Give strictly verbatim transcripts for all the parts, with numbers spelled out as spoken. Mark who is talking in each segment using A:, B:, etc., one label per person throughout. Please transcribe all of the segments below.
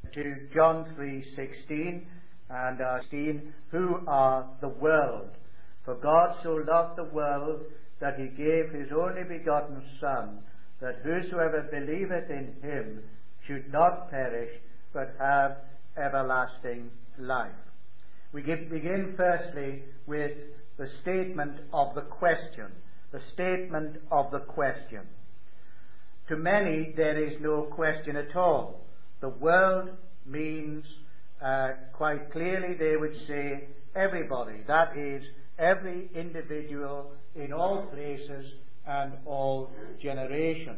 A: to John three sixteen and uh, sixteen, who are the world. For God so loved the world that he gave his only begotten Son, that whosoever believeth in him should not perish, but have everlasting life. We give, begin firstly with the statement of the question. The statement of the question. To many there is no question at all. The world means, uh, quite clearly they would say, everybody. That is, every individual in all places and all generations.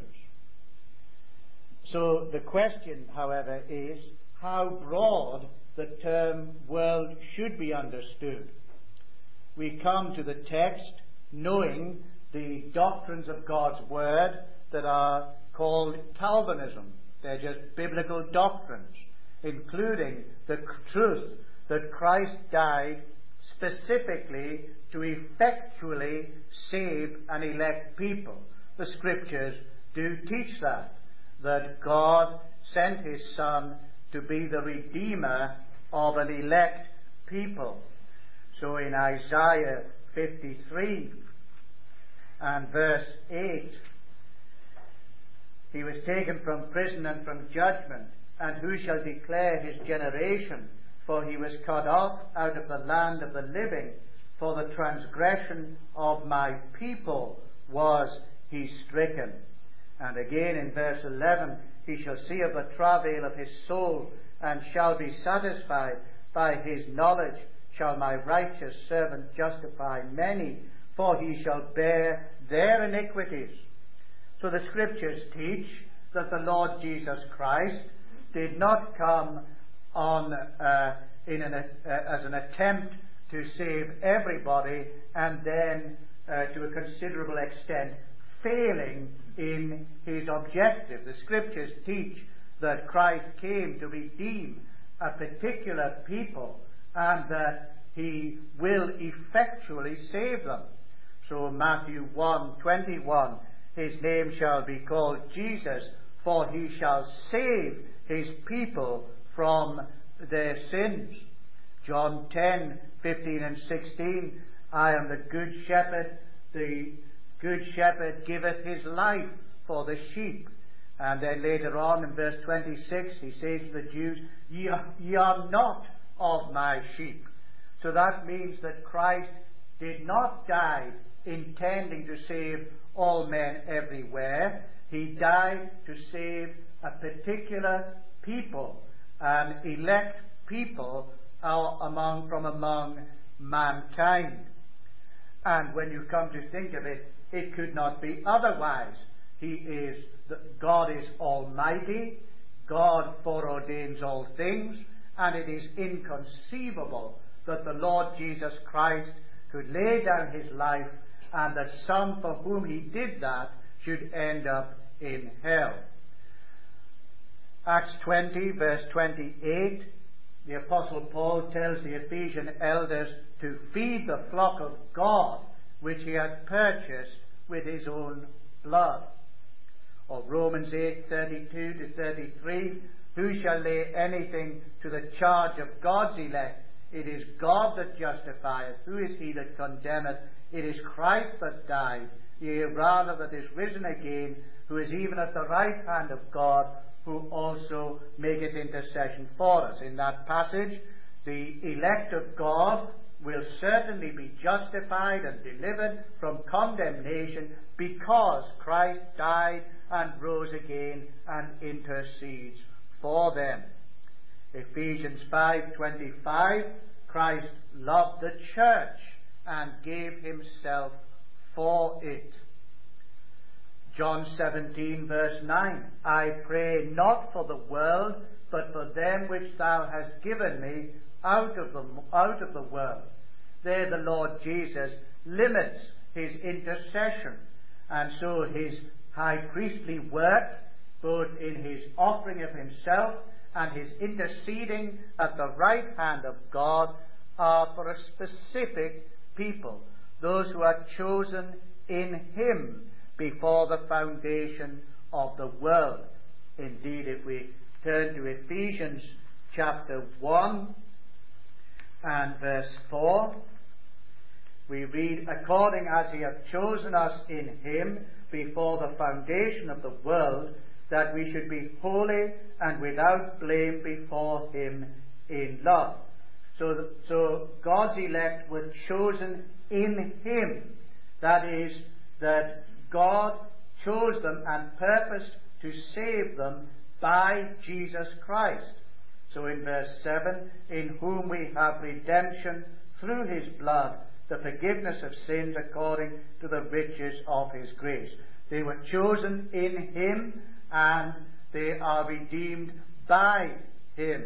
A: So the question, however, is how broad the term world should be understood. We come to the text knowing the doctrines of God's Word that are called Calvinism. They're just biblical doctrines, including the truth that Christ died specifically to effectually save and elect people. The Scriptures do teach that, that God sent his Son to be the Redeemer of an elect people. So in Isaiah fifty-three and verse eight, he was taken from prison and from judgment, and who shall declare his generation? For he was cut off out of the land of the living. For the transgression of my people was he stricken. And again in verse eleven, he shall see of the travail of his soul, and shall be satisfied. By his knowledge shall my righteous servant justify many, for he shall bear their iniquities. So the Scriptures teach that the Lord Jesus Christ did not come on uh, in an, uh, as an attempt to save everybody, and then uh, to a considerable extent failing in his objective. The Scriptures teach that Christ came to redeem a particular people, and that he will effectually save them. So Matthew one twenty-one, his name shall be called Jesus, for he shall save his people from their sins. John ten fifteen and sixteen, I am the good shepherd, the good shepherd giveth his life for the sheep. And then later on in verse twenty-six, he says to the Jews, ye are, ye are not of my sheep. So that means that Christ did not die intending to save all men everywhere. He died to save a particular people, an elect people uh, among from among mankind. And when you come to think of it, it could not be otherwise. He is, God is almighty, God foreordains all things, and it is inconceivable that the Lord Jesus Christ could lay down his life, and that some for whom he did that should end up in hell. Acts twenty, verse twenty-eight, the Apostle Paul tells the Ephesian elders to feed the flock of God, which he had purchased with his own blood. Or Romans eight, thirty-two to thirty-three, who shall lay anything to the charge of God's elect? It is God that justifieth. Who is he that condemneth? It is Christ that died, yea, rather that is risen again, who is even at the right hand of God, who also maketh intercession for us. In that passage, the elect of God will certainly be justified and delivered from condemnation because Christ died and rose again and intercedes for them. Ephesians five twenty-five, Christ loved the church and gave himself for it. John seventeen verse nine, I pray not for the world, but for them which thou hast given me out of the, out of the world. There the Lord Jesus limits his intercession, and so his high priestly work, both in his offering of himself and his interceding at the right hand of God, are for a specific people, those who are chosen in him before the foundation of the world. Indeed, if we turn to Ephesians chapter one and verse four. We read, according as he hath chosen us in him before the foundation of the world, that we should be holy and without blame before him in love. So, so God's elect were chosen in him. That is, that God chose them and purposed to save them by Jesus Christ. So in verse seven, in whom we have redemption through his blood, the forgiveness of sins according to the riches of his grace. They were chosen in him, and they are redeemed by him.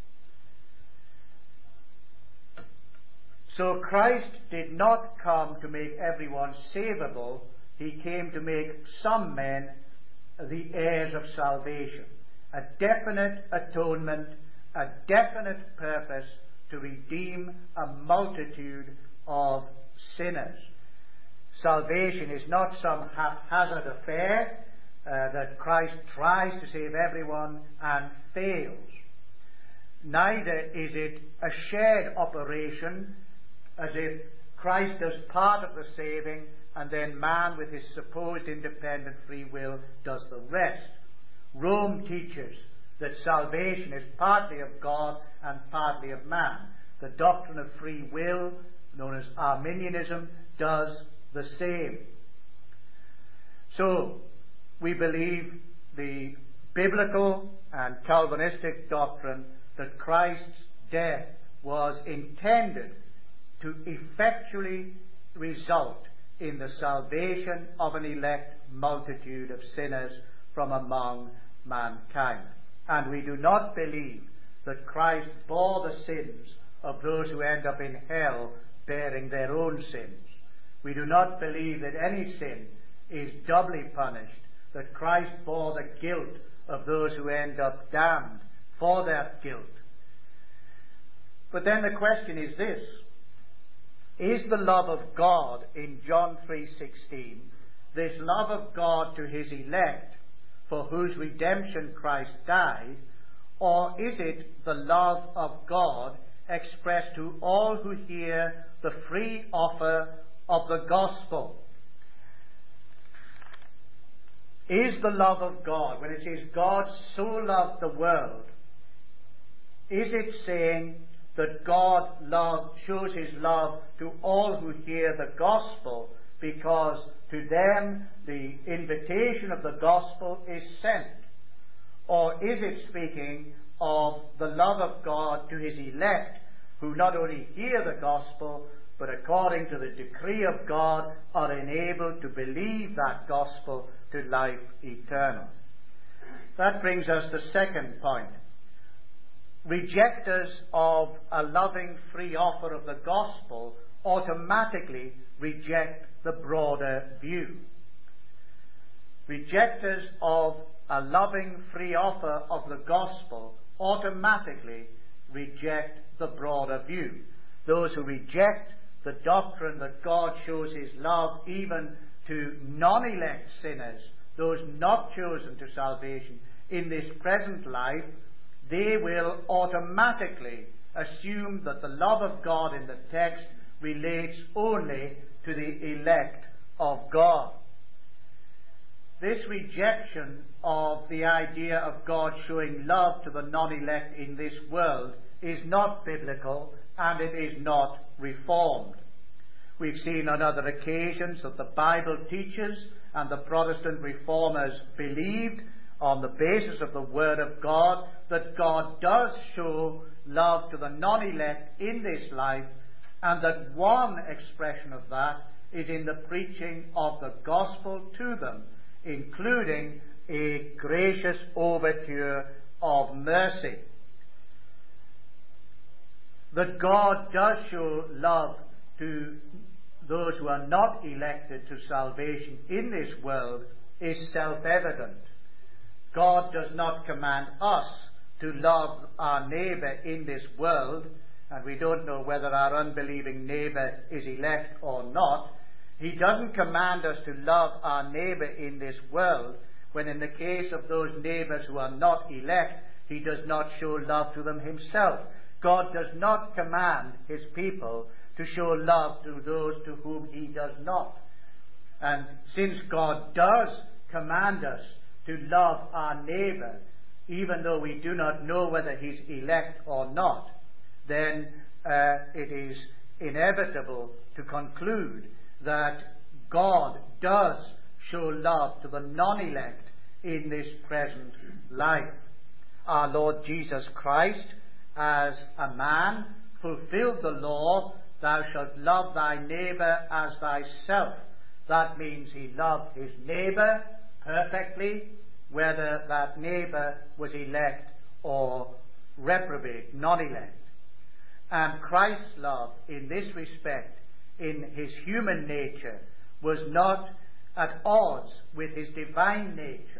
A: So Christ did not come to make everyone savable. He came to make some men the heirs of salvation. A definite atonement, a definite purpose to redeem a multitude of sinners. Salvation is not some haphazard affair uh, that Christ tries to save everyone and fails. Neither is it a shared operation, as if Christ does part of the saving and then man with his supposed independent free will does the rest. Rome teaches that salvation is partly of God and partly of man. The doctrine of free will, known as Arminianism, does the same. So, we believe the biblical and Calvinistic doctrine that Christ's death was intended to effectually result in the salvation of an elect multitude of sinners from among mankind. And we do not believe that Christ bore the sins of those who end up in hell bearing their own sins. We do not believe that any sin is doubly punished, that Christ bore the guilt of those who end up damned for that guilt. But then the question is this: is the love of God in John three sixteen, this love of God to his elect for whose redemption Christ died, or is it the love of God expressed to all who hear the free offer of the gospel? Is the love of God, when it says God so loved the world, is it saying that God love, shows his love to all who hear the gospel because to them the invitation of the gospel is sent? Or is it speaking of the love of God to his elect, who not only hear the gospel, but according to the decree of God are enabled to believe that gospel to life eternal? That brings us to the second point. Rejectors of a loving free offer of the gospel automatically reject the broader view. Rejectors of a loving free offer of the gospel automatically reject the broader view. Those who reject the doctrine that God shows his love even to non-elect sinners, those not chosen to salvation in this present life, they will automatically assume that the love of God in the text relates only to the elect of God. This rejection of the idea of God showing love to the non-elect in this world is not biblical, and it is not reformed. We've seen on other occasions that the Bible teaches and the Protestant reformers believed on the basis of the Word of God that God does show love to the non-elect in this life, and that one expression of that is in the preaching of the gospel to them, including a gracious overture of mercy. That God does show love to those who are not elected to salvation in this world is self-evident. God does not command us to love our neighbour in this world, and we don't know whether our unbelieving neighbour is elect or not. He doesn't command us to love our neighbour in this world, when in the case of those neighbours who are not elect, he does not show love to them himself. God does not command his people to show love to those to whom he does not. And since God does command us to love our neighbour, even though we do not know whether he's elect or not, then uh, it is inevitable to conclude that God does show love to the non-elect in this present life. Our Lord Jesus Christ, as a man, fulfilled the law, thou shalt love thy neighbour as thyself. That means he loved his neighbour perfectly, whether that neighbour was elect or reprobate, non-elect. And Christ's love in this respect, in his human nature, was not at odds with his divine nature.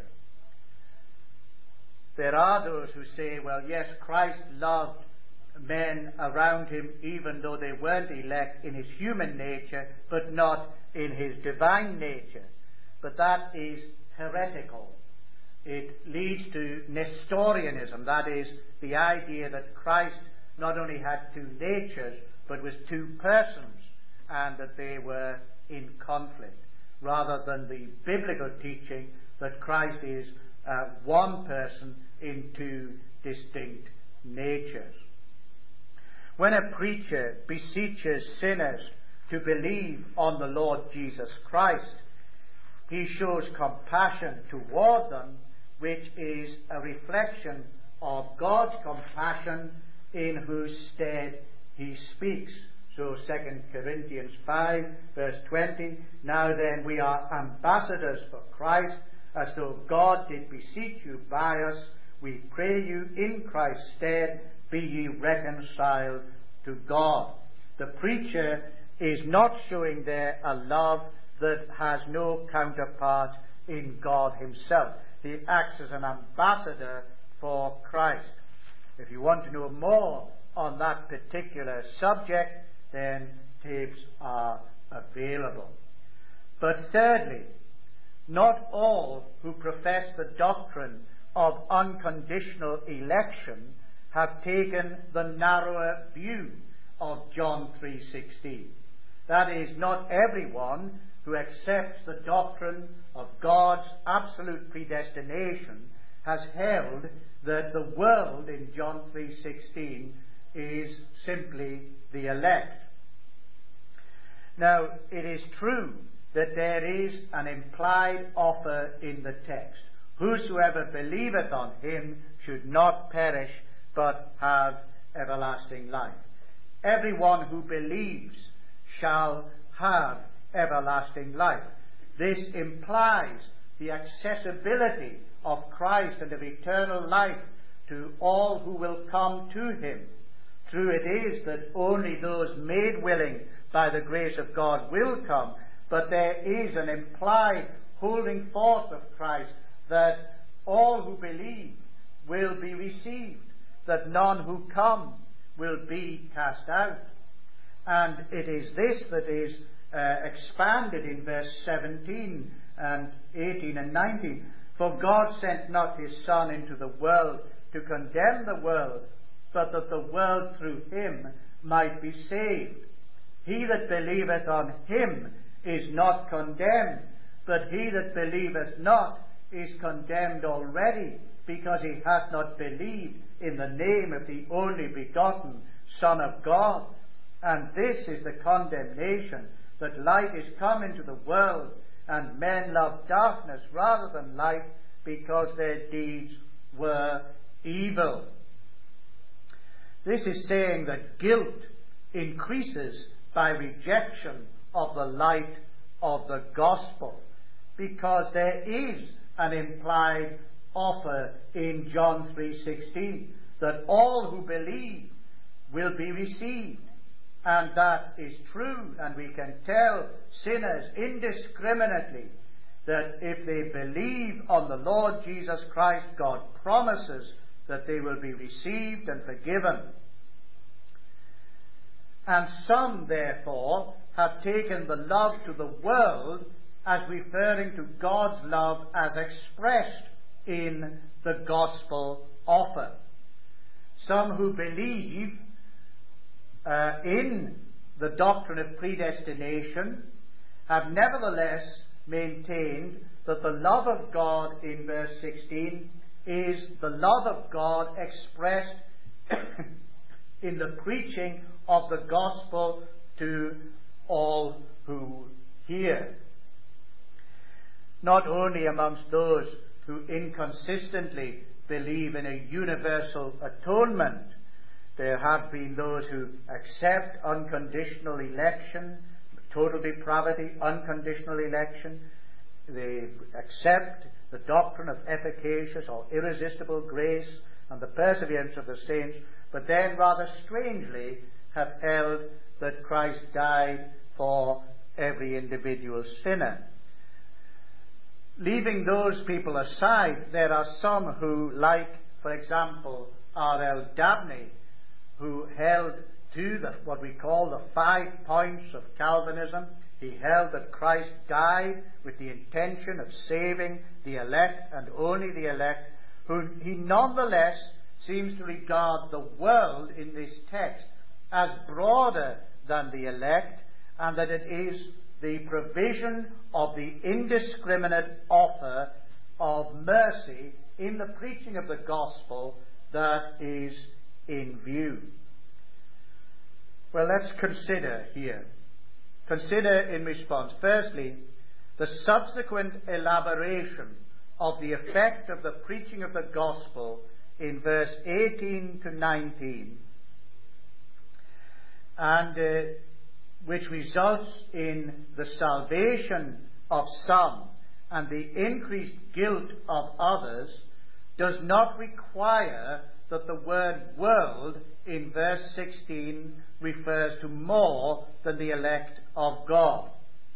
A: There are those who say, well, yes, Christ loved men around him even though they weren't elect in his human nature, but not in his divine nature. But that is heretical. It leads to Nestorianism, that is, the idea that Christ not only had two natures, but was two persons, and that they were in conflict, rather than the biblical teaching that Christ is uh, one person in two distinct natures. When a preacher beseeches sinners to believe on the Lord Jesus Christ, he shows compassion toward them, which is a reflection of God's compassion in whose stead he speaks. So Second Corinthians five, verse twenty, now then we are ambassadors for Christ, as though God did beseech you by us. We pray you in Christ's stead, be ye reconciled to God. The preacher is not showing there a love that has no counterpart in God himself. He acts as an ambassador for Christ. If you want to know more on that particular subject, then tapes are available. But thirdly, not all who profess the doctrine of unconditional election have taken the narrower view of John three sixteen. That is, not everyone who accepts the doctrine of God's absolute predestination has held that the world in John three sixteen is simply the elect. Now, it is true that there is an implied offer in the text. Whosoever believeth on him should not perish, but have everlasting life. Everyone who believes shall have everlasting life. This implies the accessibility of Christ and of eternal life to all who will come to him. True it is that only those made willing by the grace of God will come, but there is an implied holding forth of Christ that all who believe will be received, that none who come will be cast out. And it is this that is uh, expanded in verse seventeen and eighteen and nineteen. For God sent not his Son into the world to condemn the world, but that the world through him might be saved. He that believeth on him is not condemned, but he that believeth not is condemned already, because he hath not believed in the name of the only begotten Son of God. And this is the condemnation, that light is come into the world, and men love darkness rather than light, because their deeds were evil. This is saying that guilt increases by rejection of the light of the gospel, because there is an implied offer in John three sixteen that all who believe will be received. And that is true, and we can tell sinners indiscriminately that if they believe on the Lord Jesus Christ, God promises that they will be received and forgiven. And some, therefore, have taken the love to the world as referring to God's love as expressed in the gospel offer. Some who believe uh, in the doctrine of predestination have nevertheless maintained that the love of God in verse sixteen is the love of God expressed in the preaching of the gospel to all who hear. Not only amongst those who inconsistently believe in a universal atonement, there have been those who accept unconditional election, total depravity, unconditional election. They accept the doctrine of efficacious or irresistible grace and the perseverance of the saints, but then rather strangely have held that Christ died for every individual sinner. Leaving those people aside, there are some who, like, for example, R L Dabney, who held to the, what we call the five points of Calvinism. He held that Christ died with the intention of saving the elect and only the elect, who he nonetheless seems to regard the world in this text as broader than the elect, and that it is the provision of the indiscriminate offer of mercy in the preaching of the gospel that is in view. Well, let's consider here. Consider in response, firstly, the subsequent elaboration of the effect of the preaching of the gospel in verse eighteen to nineteen, and uh, which results in the salvation of some and the increased guilt of others, does not require that the word world in verse sixteen refers to more than the elect of God.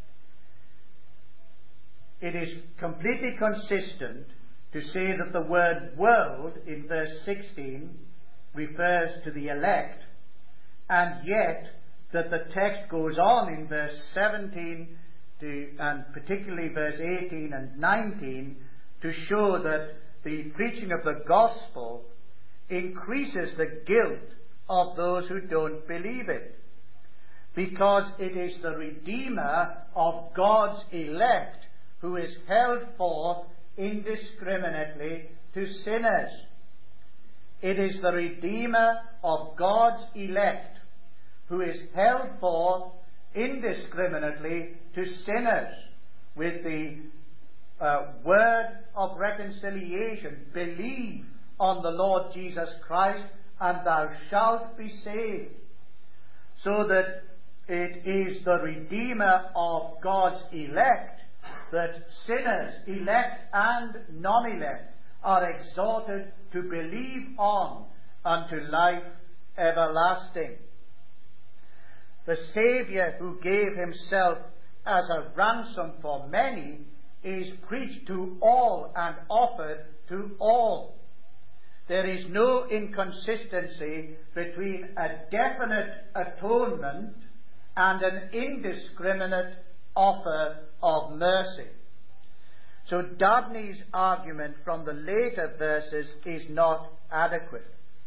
A: It is completely consistent to say that the word world in verse sixteen refers to the elect, and yet that the text goes on in verse seventeen to, and particularly verse eighteen and nineteen, to show that the preaching of the gospel increases the guilt of those who don't believe it, because it is the Redeemer of God's elect who is held forth indiscriminately to sinners. It is the Redeemer of God's elect who is held forth indiscriminately to sinners with the uh, word of reconciliation: believe on the Lord Jesus Christ and thou shalt be saved. So that it is the Redeemer of God's elect that sinners, elect and non-elect, are exhorted to believe on unto life everlasting. The Saviour who gave himself as a ransom for many is preached to all and offered to all. There is no inconsistency between a definite atonement and an indiscriminate offer of mercy. So Dabney's argument from the later verses is not adequate.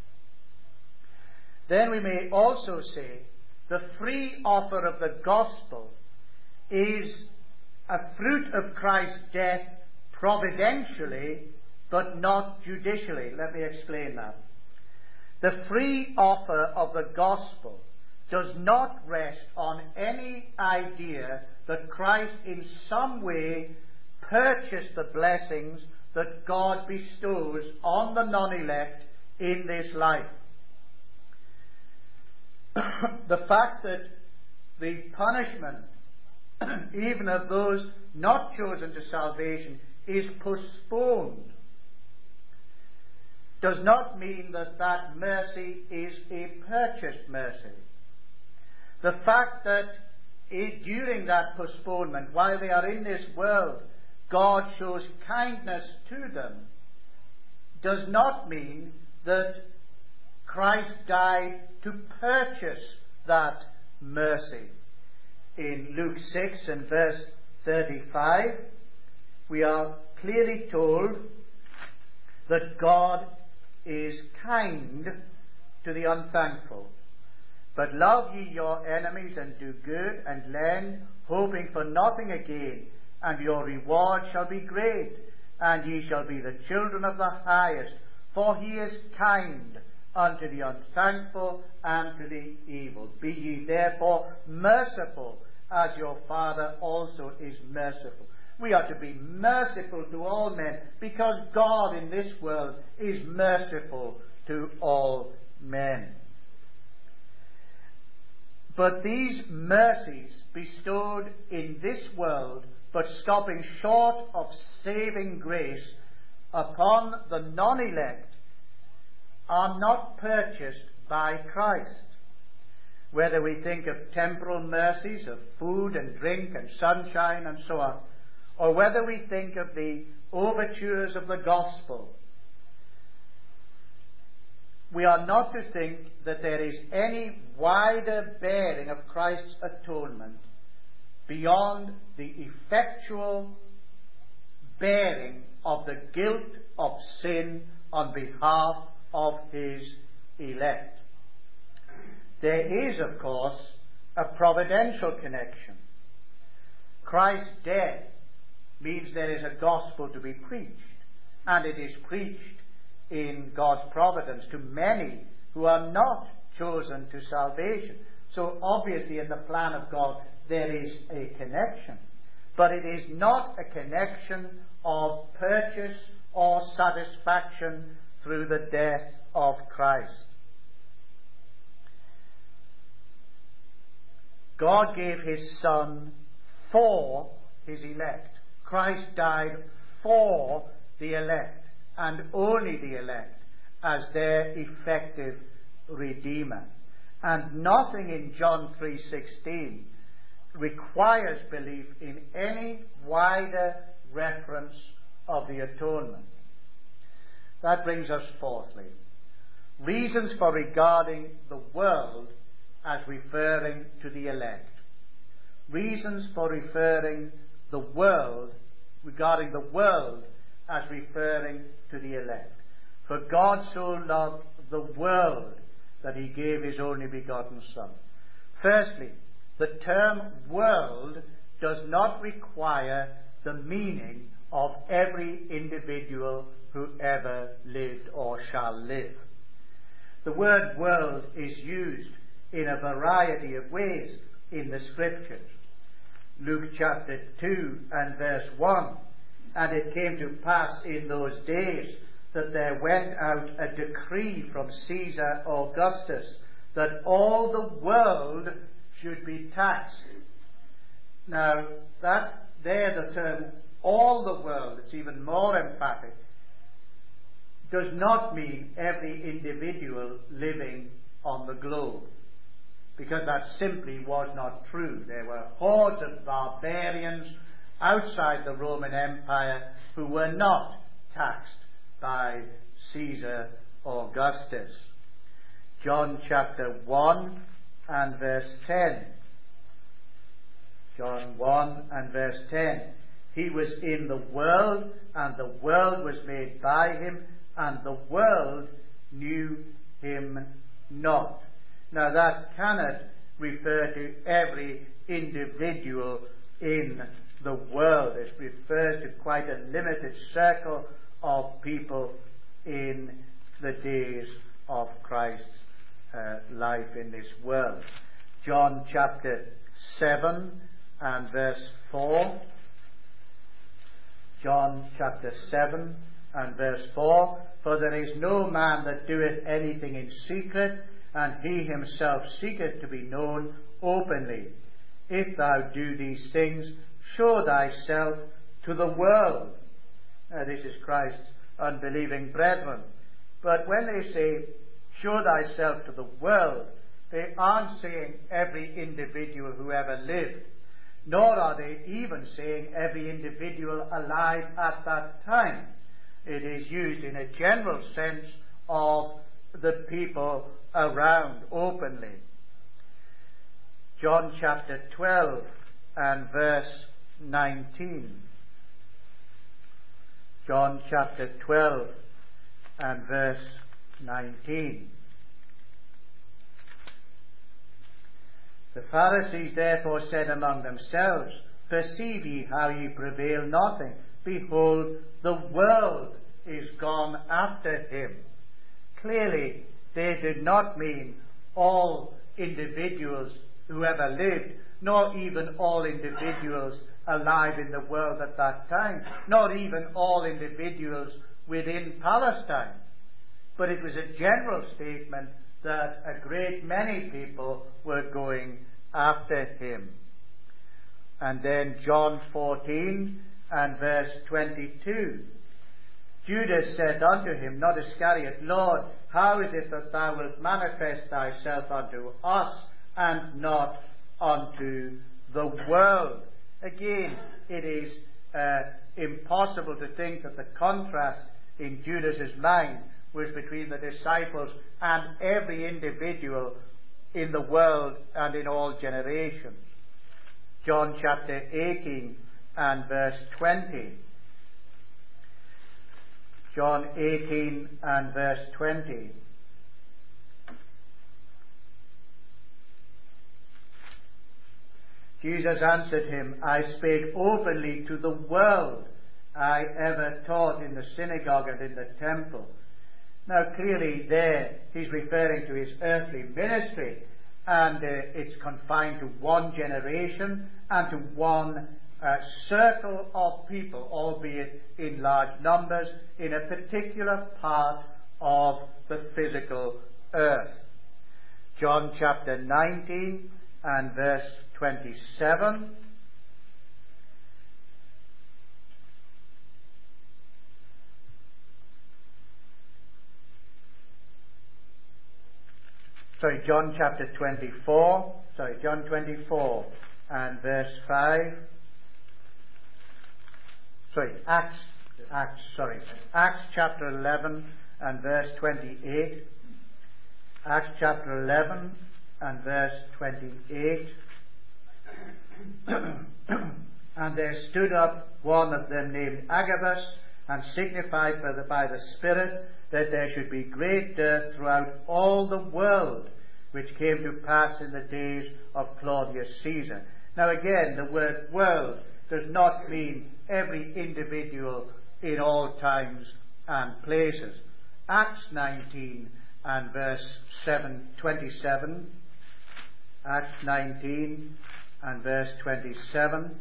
A: Then we may also say the free offer of the gospel is a fruit of Christ's death providentially, but not judicially. Let me explain that. The free offer of the gospel does not rest on any idea that Christ in some way purchased the blessings that God bestows on the non-elect in this life. The fact that the punishment, even of those not chosen to salvation, is postponed, does not mean that that mercy is a purchased mercy. The fact that it, during that postponement, while they are in this world, God shows kindness to them, does not mean that Christ died to purchase that mercy. In Luke six and verse thirty-five, we are clearly told that God is kind to the unthankful. But love ye your enemies, and do good, and lend, hoping for nothing again, and your reward shall be great, and ye shall be the children of the highest, for he is kind unto the unthankful and to the evil. Be ye therefore merciful, as your Father also is merciful. We are to be merciful to all men, because God in this world is merciful to all men. But these mercies bestowed in this world, but stopping short of saving grace upon the non-elect, are not purchased by Christ. Whether we think of temporal mercies, of food and drink and sunshine and so on, or whether we think of the overtures of the gospel, we are not to think that there is any wider bearing of Christ's atonement beyond the effectual bearing of the guilt of sin on behalf of his elect. There is, of course, a providential connection. Christ's death means there is a gospel to be preached, and it is preached in God's providence to many who are not chosen to salvation. So obviously in the plan of God there is a connection, but it is not a connection of purchase or satisfaction through the death of Christ. God gave his Son for his elect. Christ died for the elect, and only the elect, as their effective Redeemer. And nothing in John three sixteen requires belief in any wider reference of the atonement. That brings us fourthly, reasons for regarding the world as referring to the elect. Reasons for referring the world, regarding the world as referring to the elect. For God so loved the world that he gave his only begotten Son. Firstly, the term world does not require the meaning of every individual who ever lived or shall live. The word world is used in a variety of ways in the Scriptures. Luke chapter two and verse one, and it came to pass in those days that there went out a decree from Caesar Augustus that all the world should be taxed. Now, that there, the term all the world, it's even more emphatic, does not mean every individual living on the globe, because that simply was not true. There were hordes of barbarians outside the Roman Empire who were not taxed by Caesar Augustus. John chapter one and verse ten. John one and verse ten. He was in the world, and the world was made by him, and the world knew him not. Now that cannot refer to every individual in the world. It refers to quite a limited circle of people in the days of Christ's uh, life in this world. John chapter seven and verse four. John chapter seven and verse four. For there is no man that doeth anything in secret, and he himself seeketh to be known openly. If thou do these things, show thyself to the world. Now, this is Christ's unbelieving brethren. But when they say, show thyself to the world, they aren't saying every individual who ever lived, nor are they even saying every individual alive at that time. It is used in a general sense of the people around openly. John chapter twelve and verse nineteen. John chapter twelve and verse nineteen. The Pharisees therefore said among themselves, Perceive ye how ye prevail nothing? Behold, the world is gone after him. Clearly, they did not mean all individuals who ever lived, nor even all individuals alive in the world at that time, not even all individuals within Palestine. But it was a general statement that a great many people were going after him. And then John fourteen and verse twenty-two. Judas said unto him, not Iscariot, Lord, how is it that thou wilt manifest thyself unto us and not unto the world? Again, it is uh, impossible to think that the contrast in Judas's mind was between the disciples and every individual in the world and in all generations. John chapter eighteen and verse twenty. John eighteen and verse twenty. Jesus answered him, I spake openly to the world. I ever taught in the synagogue and in the temple. Now clearly there he's referring to his earthly ministry, and uh, it's confined to one generation and to one uh, circle of people, albeit in large numbers, in a particular part of the physical earth. John chapter nineteen and verse twenty-seven. Sorry, John chapter twenty-four. Sorry, John twenty-four and verse five. Sorry, Acts, Acts, sorry, Acts chapter eleven and verse twenty-eight. Acts chapter eleven and verse twenty-eight. And there stood up one of them named Agabus, and signified by the, by the Spirit that there should be great dearth throughout all the world, which came to pass in the days of Claudius Caesar. Now again, the word world does not mean every individual in all times and places. Acts nineteen and verse seven, twenty-seven. Acts nineteen and verse twenty-seven.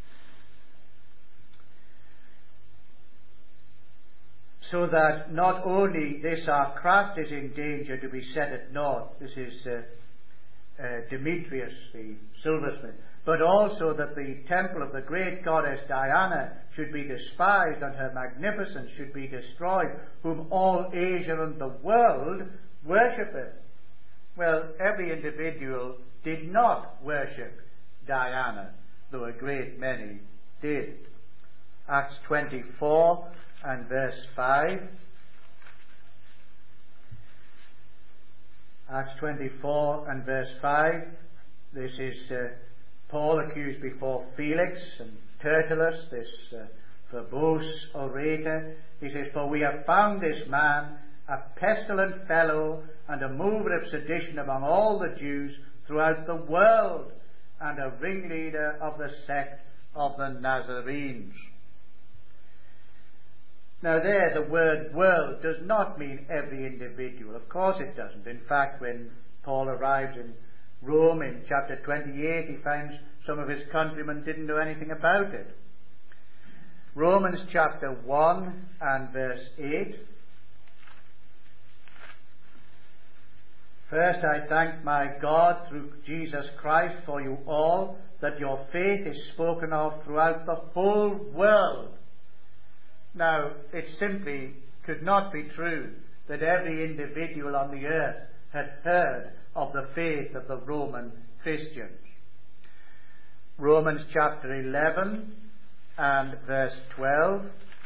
A: So that not only this our craft is in danger to be set at naught, this is uh, uh, Demetrius the silversmith, but also that the temple of the great goddess Diana should be despised and her magnificence should be destroyed, whom all Asia and the world worshippeth. Well, every individual did not worship Diana, though a great many did. Acts twenty-four and verse five. Acts twenty-four and verse five. This is uh, Paul accused before Felix and Tertullus, this uh, verbose orator. He says, For we have found this man a pestilent fellow and a mover of sedition among all the Jews throughout the world, and a ringleader of the sect of the Nazarenes. Now there, the word world does not mean every individual. Of course it doesn't. In fact, when Paul arrives in Rome in chapter twenty-eight, he finds some of his countrymen didn't know anything about it. Romans chapter one and verse eight. First I thank my God through Jesus Christ for you all, that your faith is spoken of throughout the whole world. Now, it simply could not be true that every individual on the earth had heard of the faith of the Roman Christians. Romans chapter eleven and verse twelve.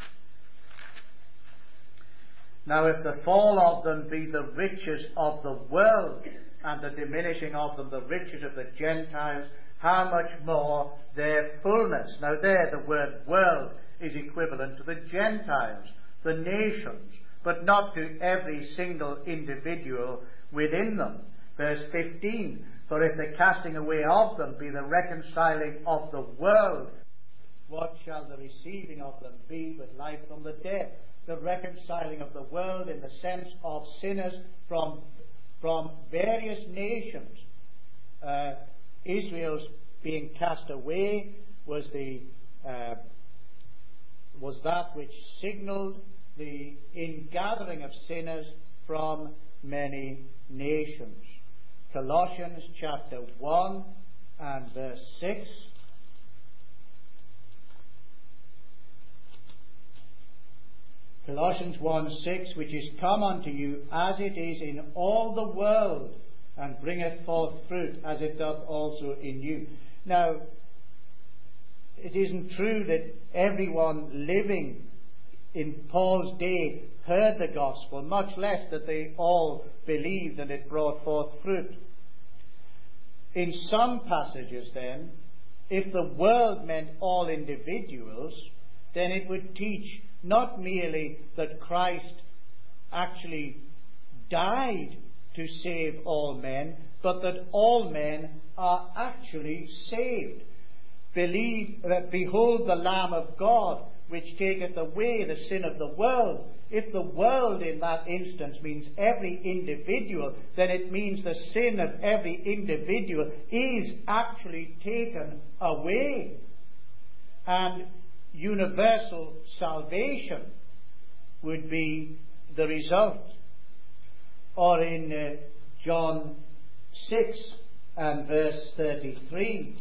A: Now if the fall of them be the riches of the world, and the diminishing of them the riches of the Gentiles, how much more their fullness. Now there the word world is equivalent to the Gentiles, the nations, but not to every single individual within them. Verse fifteen, for if the casting away of them be the reconciling of the world, what shall the receiving of them be but life from the dead? The reconciling of the world in the sense of sinners from, from various nations. Uh, Israel's being cast away was the uh, was that which signalled the ingathering of sinners from many nations. Colossians chapter one and verse six. Colossians one six, which is come unto you as it is in all the world, and bringeth forth fruit as it doth also in you. Now, it isn't true that everyone living in Paul's day heard the gospel, much less that they all believed and it brought forth fruit. In some passages, then, if the world meant all individuals, then it would teach not merely that Christ actually died to save all men, but that all men are actually saved. Believe that, behold the Lamb of God, which taketh away the sin of the world. If the world in that instance means every individual, then it means the sin of every individual is actually taken away. And universal salvation would be the result. Or in uh, John six and verse thirty-three.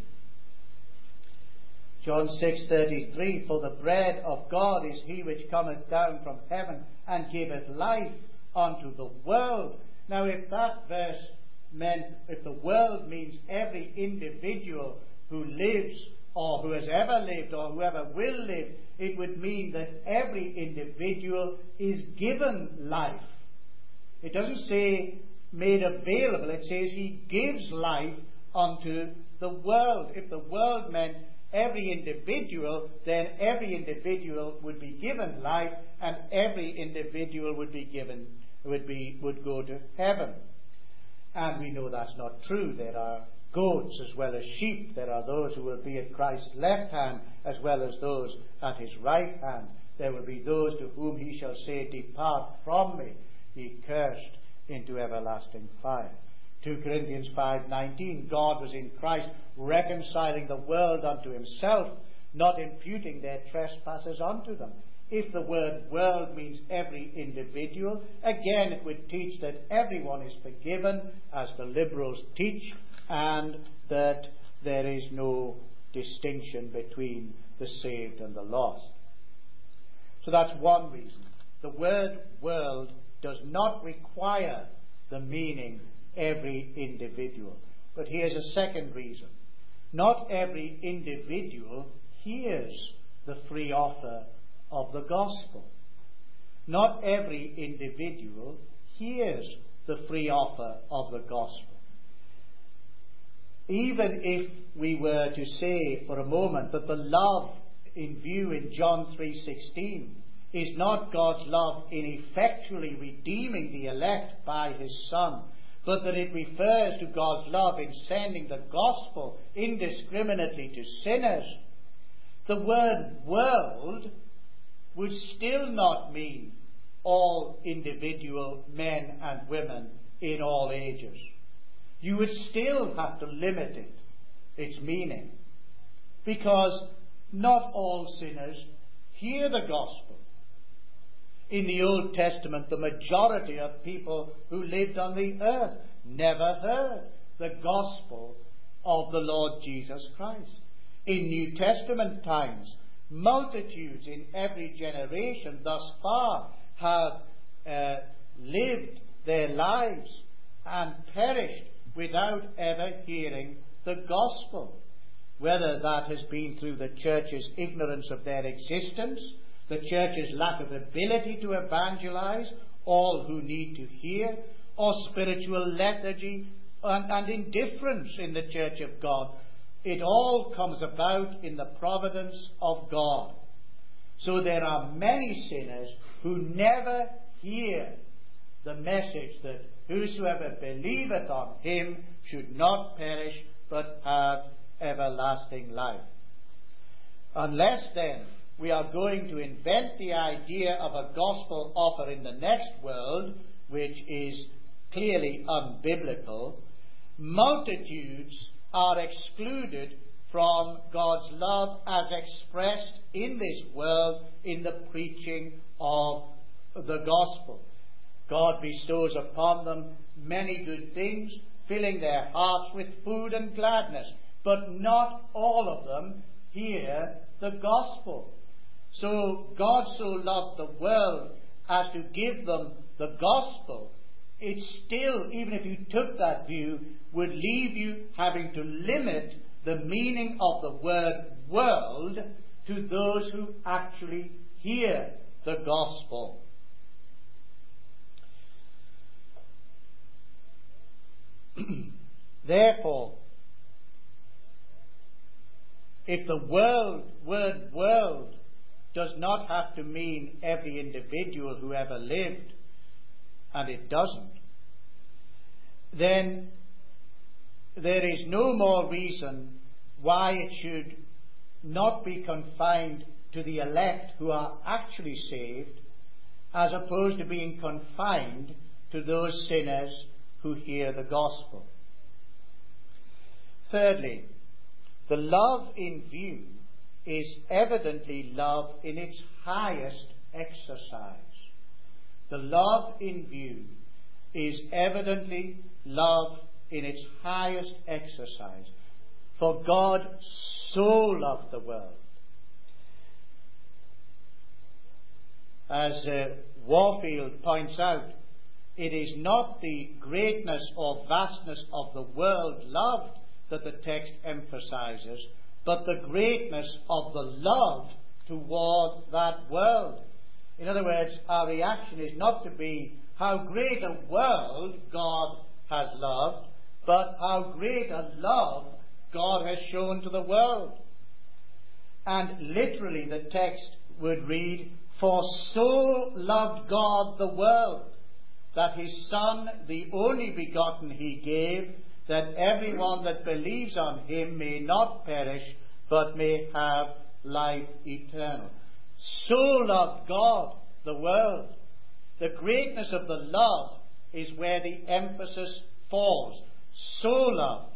A: John six thirty-three, for the bread of God is he which cometh down from heaven and giveth life unto the world. Now if that verse meant, if the world means every individual who lives or who has ever lived or whoever will live, it would mean that every individual is given life. It doesn't say made available, it says he gives life unto the world. If the world meant every individual, then every individual would be given life, and every individual would be given, would be, would go to heaven. And we know that's not true. There are goats as well as sheep. There are those who will be at Christ's left hand as well as those at his right hand. There will be those to whom he shall say, depart from me, ye cursed, into everlasting fire. Second Corinthians five nineteen, God was in Christ reconciling the world unto himself, not imputing their trespasses unto them. If the word world means every individual, again it would teach that everyone is forgiven, as the liberals teach, and that there is no distinction between the saved and the lost. So that's one reason. The word world does not require the meaning every individual. But here's a second reason. Not every individual hears the free offer of the gospel. Not every individual hears the free offer of the gospel. Even if we were to say for a moment that the love in view in John three sixteen is not God's love in effectually redeeming the elect by his Son, but that it refers to God's love in sending the gospel indiscriminately to sinners, the word world would still not mean all individual men and women in all ages. You would still have to limit it, its meaning, because not all sinners hear the gospel. In the Old Testament, the majority of people who lived on the earth never heard the gospel of the Lord Jesus Christ. In New Testament times, multitudes in every generation thus far have uh, lived their lives and perished without ever hearing the gospel. Whether that has been through the church's ignorance of their existence, the church's lack of ability to evangelize all who need to hear, or spiritual lethargy and, and indifference in the church of God, it all comes about in the providence of God. So there are many sinners who never hear the message that whosoever believeth on him should not perish but have everlasting life. Unless then we are going to invent the idea of a gospel offer in the next world, which is clearly unbiblical, multitudes are excluded from God's love as expressed in this world in the preaching of the gospel. God bestows upon them many good things, filling their hearts with food and gladness, but not all of them hear the gospel. So God so loved the world as to give them the gospel. It still, even if you took that view, would leave you having to limit the meaning of the word world to those who actually hear the gospel. Therefore, if the world, word world, does not have to mean every individual who ever lived, and it doesn't, then there is no more reason why it should not be confined to the elect who are actually saved, as opposed to being confined to those sinners who hear the gospel. Thirdly, the love in view is evidently love in its highest exercise. The love in view is evidently love in its highest exercise. For God so loved the world. As uh, Warfield points out, it is not the greatness or vastness of the world loved that the text emphasizes, but the greatness of the love toward that world. In other words, our reaction is not to be how great a world God has loved, but how great a love God has shown to the world. And literally the text would read, "For so loved God the world, that his Son, the only begotten he gave, that everyone that believes on him may not perish, but may have life eternal." So loved God the world. The greatness of the love is where the emphasis falls. So loved.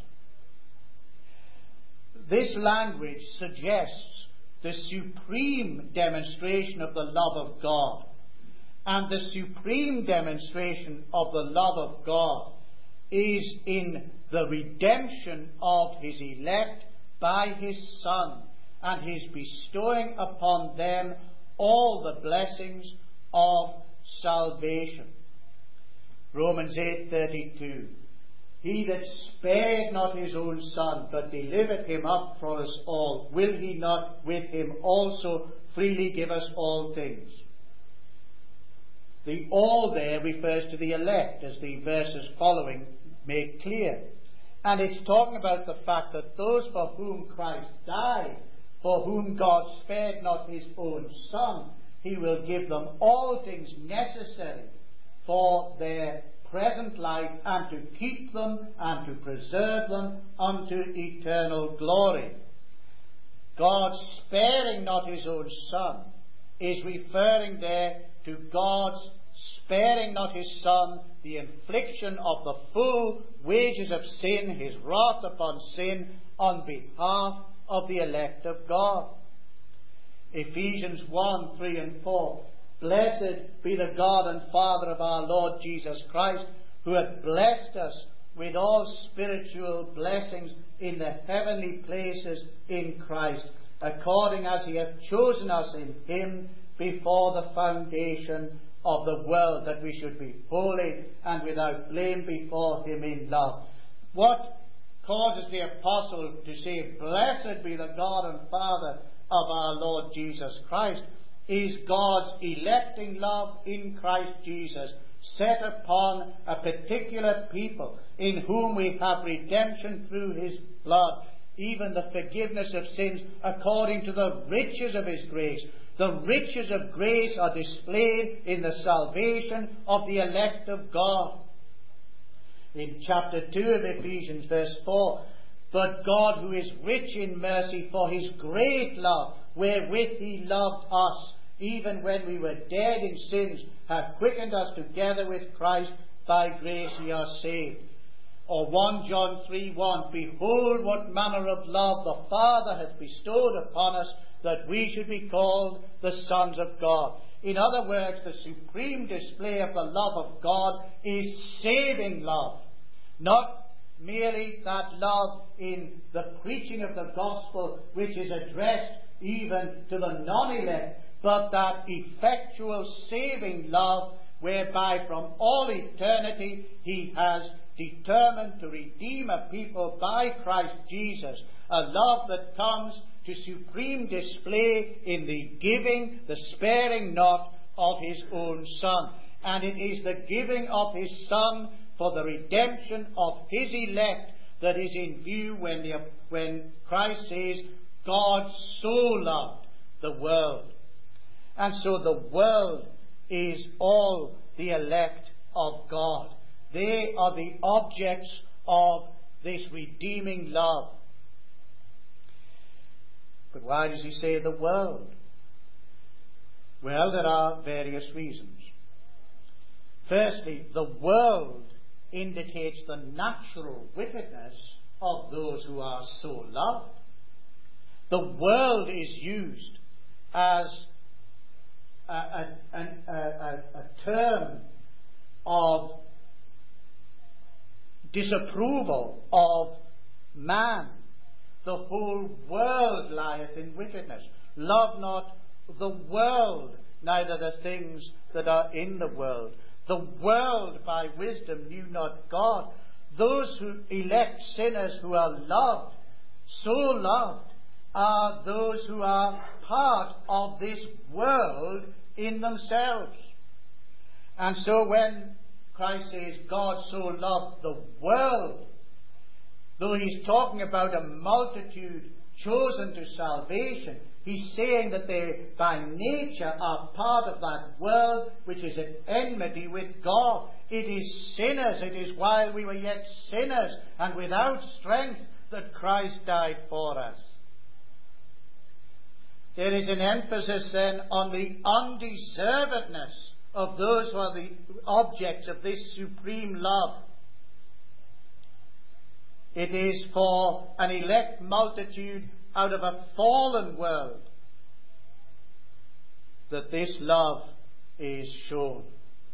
A: This language suggests the supreme demonstration of the love of God. And the supreme demonstration of the love of God is in the redemption of his elect by his Son, and his bestowing upon them all the blessings of salvation. Romans eight thirty-two. He that spared not his own Son, but delivered him up for us all, will he not with him also freely give us all things? The all there refers to the elect, as the verses following make clear. And it's talking about the fact that those for whom Christ died, for whom God spared not his own Son, he will give them all things necessary for their present life, and to keep them and to preserve them unto eternal glory. God sparing not his own Son is referring there to God's sparing not his Son, the infliction of the full wages of sin, his wrath upon sin, on behalf of the elect of God. Ephesians one, three and four. Blessed be the God and Father of our Lord Jesus Christ, who hath blessed us with all spiritual blessings in the heavenly places in Christ, according as he hath chosen us in him before the foundation of the world, that we should be holy and without blame before him in love. What causes the apostle to say, "Blessed be the God and Father of our Lord Jesus Christ," is God's electing love in Christ Jesus, set upon a particular people in whom we have redemption through his blood, even the forgiveness of sins according to the riches of his grace, The riches of grace are displayed in the salvation of the elect of God. In chapter two of Ephesians, verse four, but God, who is rich in mercy, for his great love, wherewith he loved us, even when we were dead in sins, hath quickened us together with Christ. By grace ye are saved. Or First John three one, behold what manner of love the Father hath bestowed upon us, that we should be called the sons of God. In other words, the supreme display of the love of God is saving love. Not merely that love in the preaching of the gospel, which is addressed even to the non-elect, but that effectual saving love, whereby from all eternity he has determined to redeem a people by Christ Jesus. A love that comes to supreme display in the giving, the sparing not of his own Son. And it is the giving of his Son for the redemption of his elect that is in view when, the, when Christ says, God so loved the world. And so the world is all the elect of God. They are the objects of this redeeming love. But why does he say the world? Well, there are various reasons. Firstly, the world indicates the natural wickedness of those who are so loved. The world is used as a, a, a, a, a term of disapproval of man. The whole world lieth in wickedness. Love not the world, neither the things that are in the world. The world by wisdom knew not God. Those who elect sinners who are loved, so loved, are those who are part of this world in themselves. And so when Christ says God so loved the world, though he's talking about a multitude chosen to salvation, he's saying that they by nature are part of that world which is at enmity with God. It is sinners, it is while we were yet sinners and without strength that Christ died for us. There is an emphasis then on the undeservedness of those who are the objects of this supreme love. It is for an elect multitude out of a fallen world that this love is shown.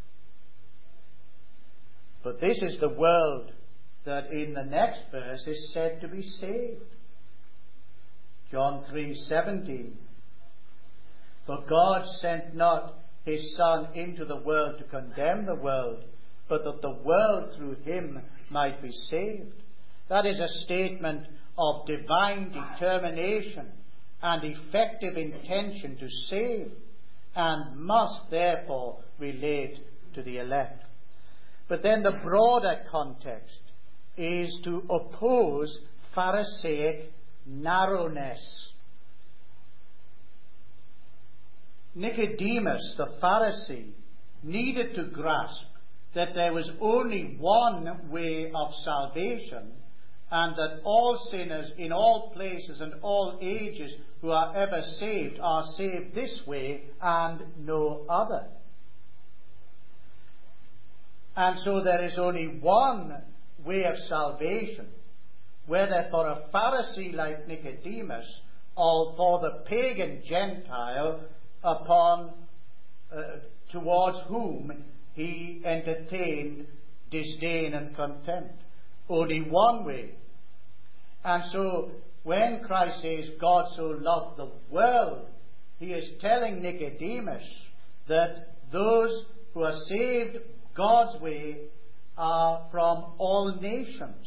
A: But this is the world that in the next verse is said to be saved. John three seventeen. For God sent not his Son into the world to condemn the world, but that the world through him might be saved. That is a statement of divine determination and effective intention to save, and must therefore relate to the elect. But then the broader context is to oppose Pharisaic narrowness. Nicodemus, the Pharisee, needed to grasp that there was only one way of salvation, and that all sinners in all places and all ages who are ever saved are saved this way and no other. And so there is only one way of salvation, whether for a Pharisee like Nicodemus or for the pagan Gentile upon uh, towards whom he entertained disdain and contempt. Only one way. And so when Christ says God so loved the world, he is telling Nicodemus that those who are saved God's way are from all nations.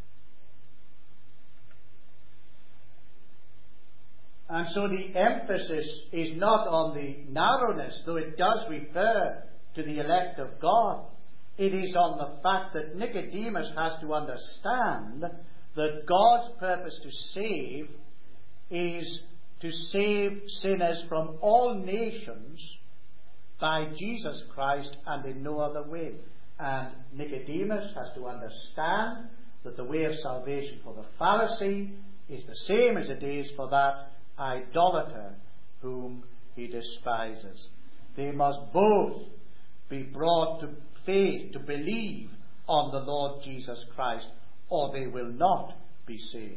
A: And so the emphasis is not on the narrowness, though it does refer to the elect of God. It is on the fact that Nicodemus has to understand that God's purpose to save is to save sinners from all nations by Jesus Christ and in no other way. And Nicodemus has to understand that the way of salvation for the Pharisee is the same as it is for that idolater whom he despises. They must both be brought to faith, to believe on the Lord Jesus Christ, or they will not be saved.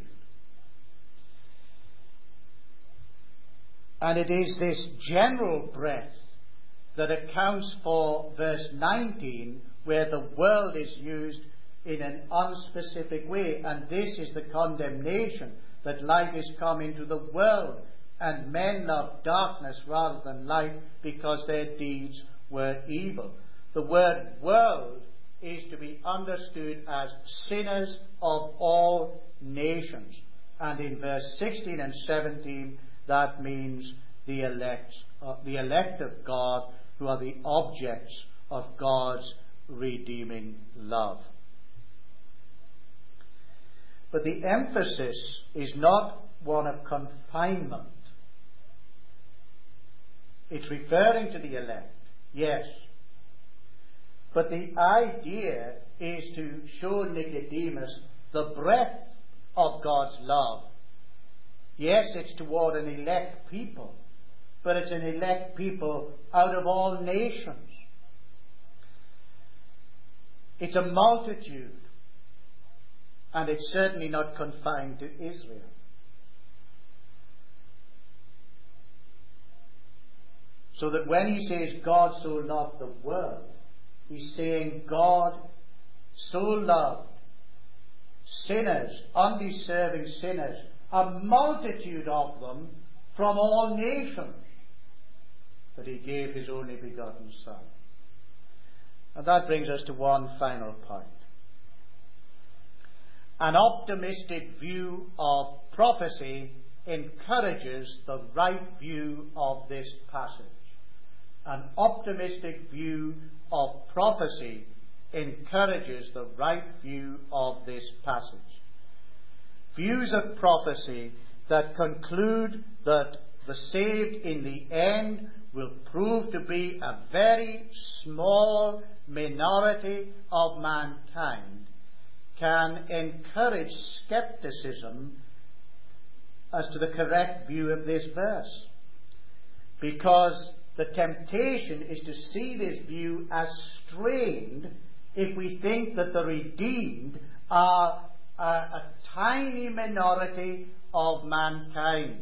A: And it is this general breadth that accounts for verse nineteen, where the world is used in an unspecific way. And this is the condemnation, that light is come into the world, and men love darkness rather than light, because their deeds were evil. The word world is to be understood as sinners of all nations. And in verse sixteen and seventeen, that means the elect, uh, the elect of God, who are the objects of God's redeeming love. But the emphasis is not one of confinement. It's referring to the elect, yes. But the idea is to show Nicodemus the breadth of God's love. Yes, it's toward an elect people, but it's an elect people out of all nations. It's a multitude, and it's certainly not confined to Israel. So that when he says God so loved the world, he's saying God so loved sinners, undeserving sinners, a multitude of them from all nations, that he gave his only begotten Son. And that brings us to one final point. An optimistic view of prophecy encourages the right view of this passage. An optimistic view of prophecy encourages the right view of this passage. Views of prophecy that conclude that the saved in the end will prove to be a very small minority of mankind can encourage skepticism as to the correct view of this verse, because the temptation is to see this view as strained if we think that the redeemed are a, a tiny minority of mankind.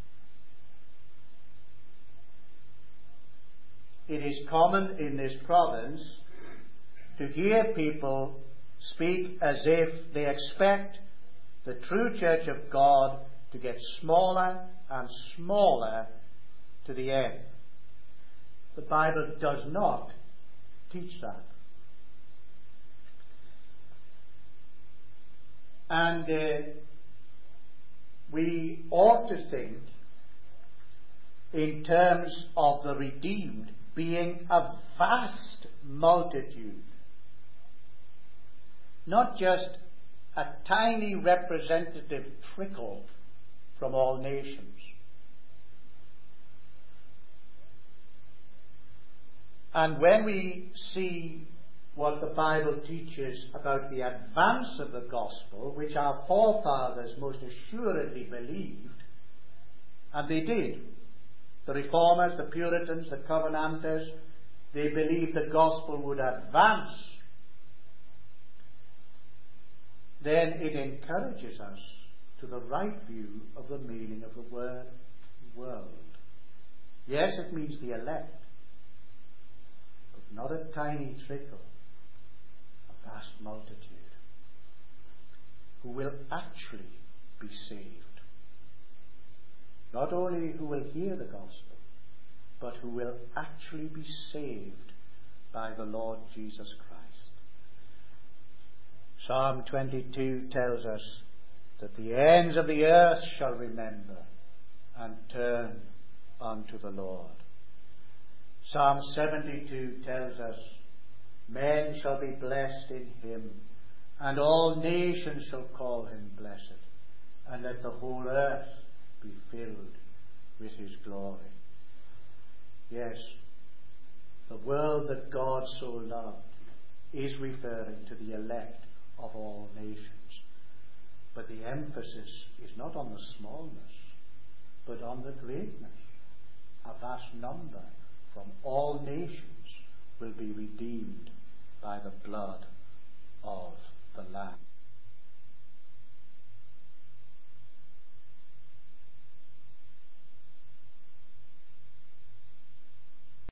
A: It is common in this province to hear people speak as if they expect the true church of God to get smaller and smaller to the end. The Bible does not teach that. And uh, we ought to think in terms of the redeemed being a vast multitude, not just a tiny representative trickle from all nations. And when we see what the Bible teaches about the advance of the gospel, which our forefathers most assuredly believed, and they did, the Reformers, the Puritans, the Covenanters, they believed the gospel would advance, then it encourages us to the right view of the meaning of the word world. Yes, it means the elect, but not a tiny trickle, a vast multitude who will actually be saved. Not only who will hear the gospel, but who will actually be saved by the Lord Jesus Christ. Psalm twenty-two tells us that the ends of the earth shall remember and turn unto the Lord. Psalm seventy-two tells us, men shall be blessed in him, and all nations shall call him blessed, and let the whole earth be filled with his glory. Yes, the world that God so loved is referring to the elect of all nations. But the emphasis is not on the smallness, but on the greatness. A vast number from all nations will be redeemed by the blood of the Lamb.